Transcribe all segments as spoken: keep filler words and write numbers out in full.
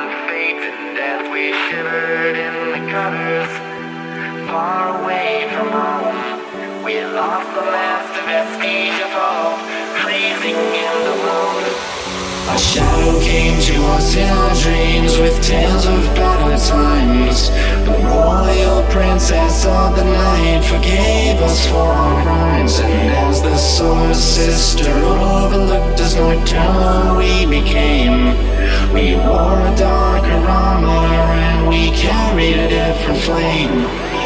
faded as we shivered in the gutters. Far away from home, we lost the last vestige of hope, freezing in the road. A shadow came to us in our dreams with tales of better times. The royal princess of the night forgave us for our crimes, and as the solar sister overlooked us nocturnal we became. We wore a darker armor and we carried a different flame.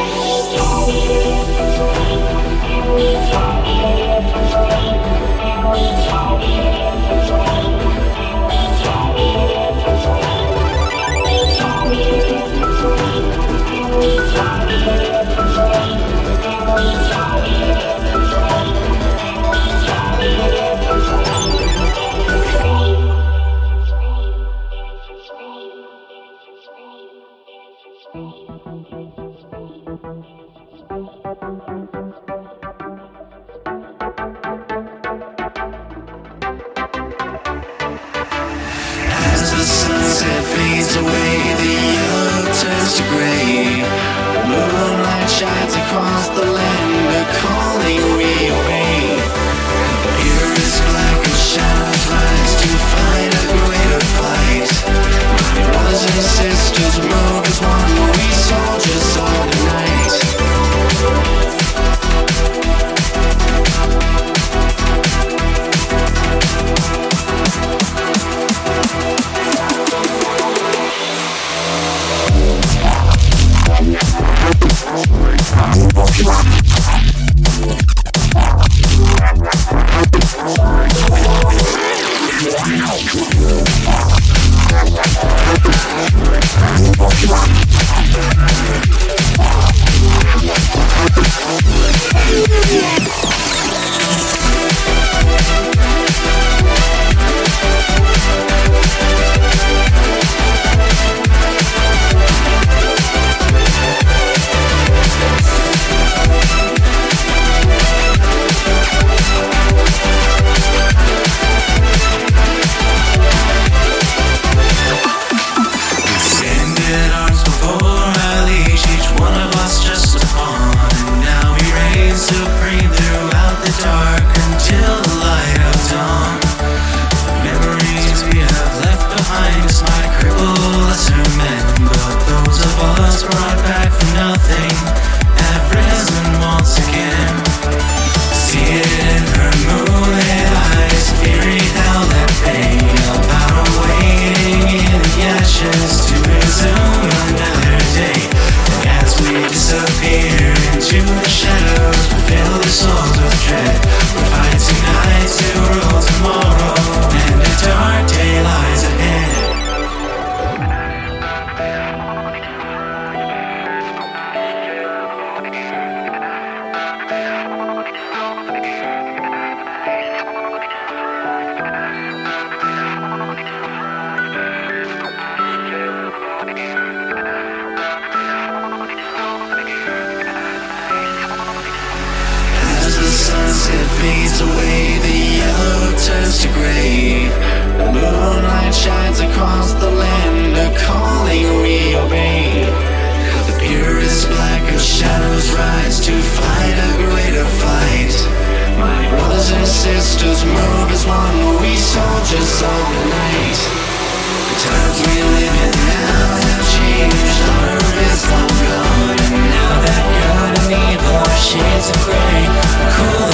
As the sunset fades away, the yellow turns to gray. Moonlight shines across the land, a calling we obey. The purest black and shadows rise to fight a greater fight. My brothers and sisters move as one, we soldiers of the night. Fades away, the yellow turns to gray. The moonlight shines across the land, a calling we obey. The purest black of shadows rise to fight a greater fight. My brothers and sisters move as one, we soldiers of the night. The times we live in now have changed, our earth is long gone, and now that good and evil are shades of gray. Cool